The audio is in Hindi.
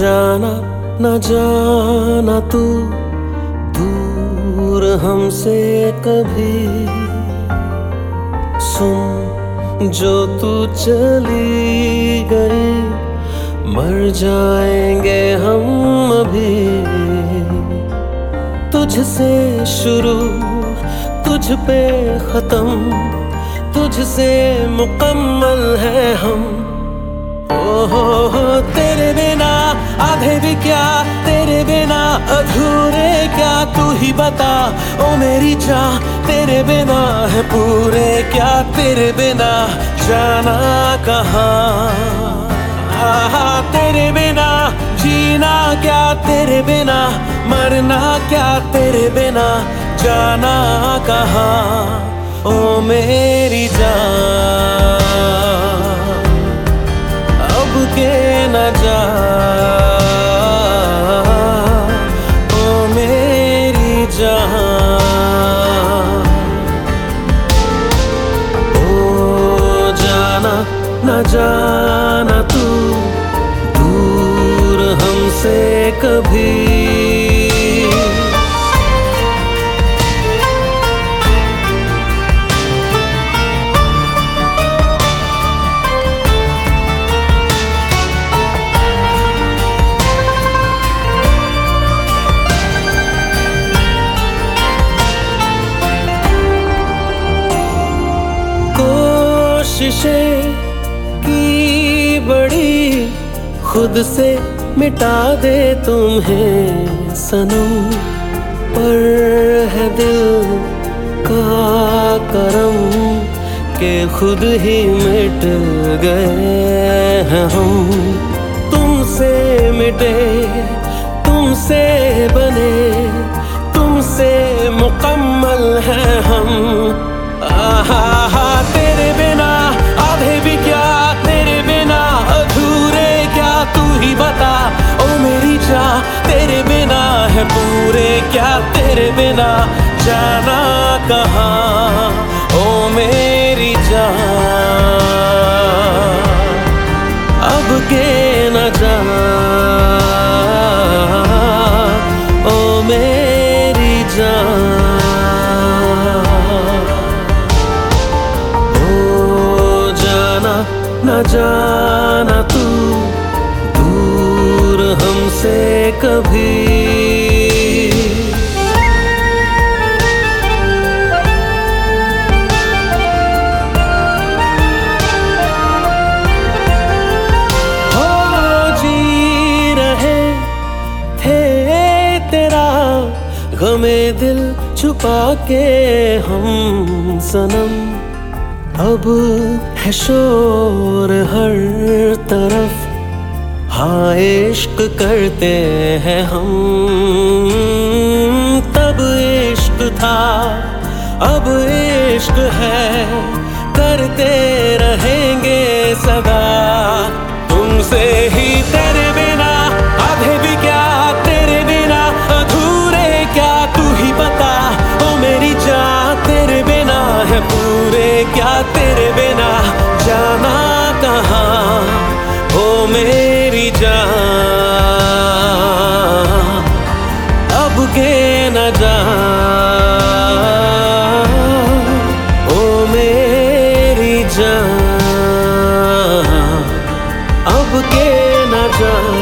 जाना न जाना तू दूर हमसे कभी। सुन जो तू चली गई, मर जाएंगे हम अभी। तुझसे शुरू तुझ पे खत्म, तुझसे मुकम्मल है हम। ओहो तेरे बिना आधे भी क्या, तेरे बिना अधूरे क्या, तू ही बता ओ मेरी चाह। तेरे बिना है पूरे क्या, तेरे बिना जाना कहाँ। तेरे बिना जीना क्या, तेरे बिना मरना क्या, तेरे बिना जाना कहाँ। ओ मेरी जान अब के न जा, ओ मेरी जान। ओ जाना न जाना तू दूर हमसे कभी। कोशिशें की बड़ी, खुद से मिटा दे तुम्हें सनम। पर है दिल का करम के खुद ही मिट गए हैं हम। तुमसे मिटे, तुमसे बने, तुमसे मुकम्मल हैं हम। आहा तेरे बिना आधे भी क्या, तेरे बिना अधूरे क्या, तू ही बता ओ मेरी चाह। तेरे बिना है पूरे क्या, तेरे बिना जाना कहाँ। ओ मेरी जान अब के न जा, ओ मेरी जान। न जाना तू दूर हमसे कभी। हो जी रहे थे तेरा गमे दिल छुपा के हम सनम। अब है शोर हर तरफ, हाँ इश्क करते हैं हम। तब इश्क था अब इश्क है, करते रहेंगे सदा तुमसे ही। तेरे बिना आधे भी क्या, तेरे बिना अधूरे क्या, तू ही बता ओ मेरी जान। तेरे बिना है पूरे क्या, तेरे बिना जाना कहाँ। ओ मेरी जान अब के न जा, ओ मेरी जान अब के न जा।